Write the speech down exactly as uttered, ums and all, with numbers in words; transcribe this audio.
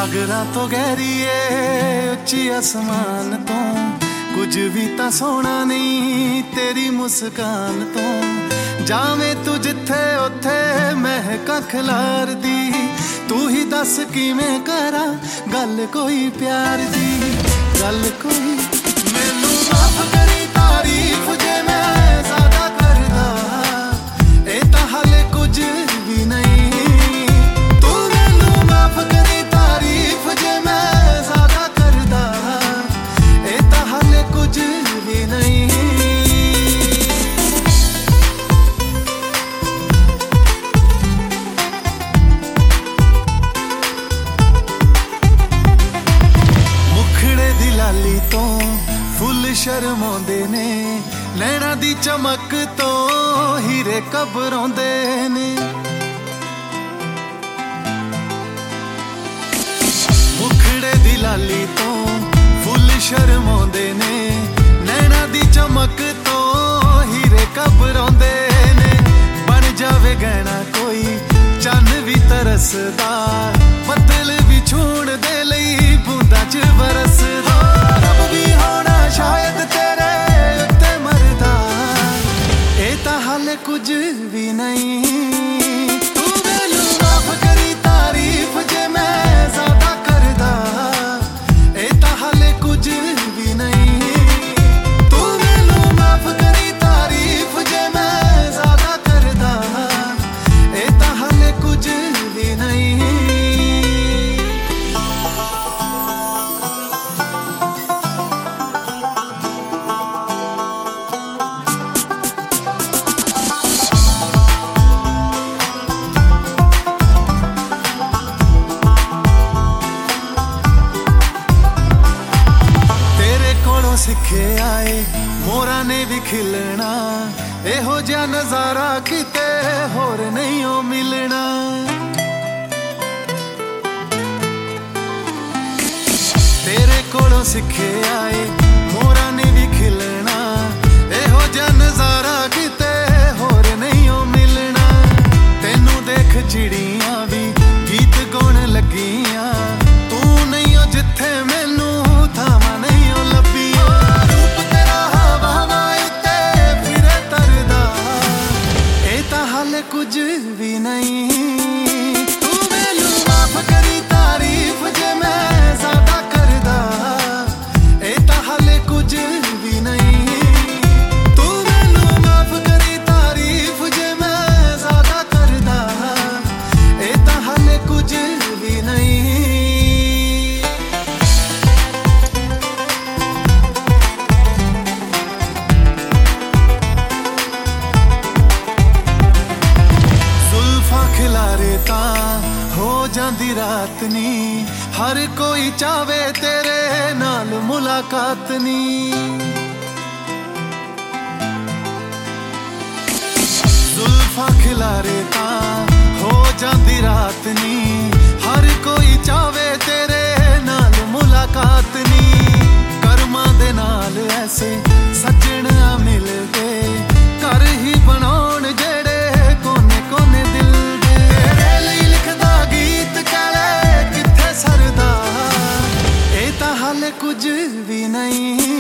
सागरां तो गहरीए उच्ची आसमान तो कुछ भी तां सोहना नहीं तेरी मुस्कान तो। जावें तू जिथे उथे महकां खिलारदी, तू ही दस किवें करा गल कोई प्यार दी। गल कोई मैनू माफ करी तारीफ जे मैं ज़्यादा करदा, ए तां हाले कुछ भी नहीं। तू मैनू माफ करी तारीफ जे मैं ज़्यादा करदा, ए तां हाले कुछ भी नहीं। लाली तो फुल शर्माउंदे ने, नैना दी चमक तो हीरे घबराउंदे ने। मुखड़े दी लाली तो फुल शर्माउंदे ने, नैना दी चमक तो हीरे घबराउंदे ने। बन जावे गहना कोई चन्न भी तरसदा, बदल भी छूण दे लई बूंदा च बरसदा। रब भी होना शायद तेरे उत्ते मरदा, ए तां हाले कुछ भी नहीं। तू मैनू माफ करी तारीफ जे मैं ज़्यादा करदा, ए तां हाले कुछ भी नहीं। तू मैनू माफ करी तारीफ जे मैं ज़्यादा करदा, ए तां हाले कुछ भी नहीं। सिखे आए मोरा ने भी खिलना, एहो जिहा नजारा किते होर नहीं ओ मिलना। तेरे कोलों सिखे आए मोरा ने भी खिलना, एहो जिहा नजारा किते होर नहीं ओ मिलना। तेनू देख चिड़ियां भी गीत गाउण लगियां, तू नहीं ओ जिथे मैनू थावां नहीं ओ लभी। कुछ भी नहीं। तू मैनू माफ करी तारीफ जे मैं ज़्यादा करदा, ए तां हाले कुछ भी नहीं। तू मैनू माफ करी तारीफ जे मैं ज़्यादा करदा, ए तां हाले कुछ भी नहीं। खिलारे तां हो जांदी रात नी, हर कोई चावे तेरे नाल मुलाकात नी। जुल्फां खिलारे तां हो जांदी रात नी, हर कोई चावे तेरे नाल मुलाकात नी। करमां दे नाल ऐसे सज्जन मिल गए, घर ही बनाउण जेड़े कोने कोने दिल। कुछ भी नहीं।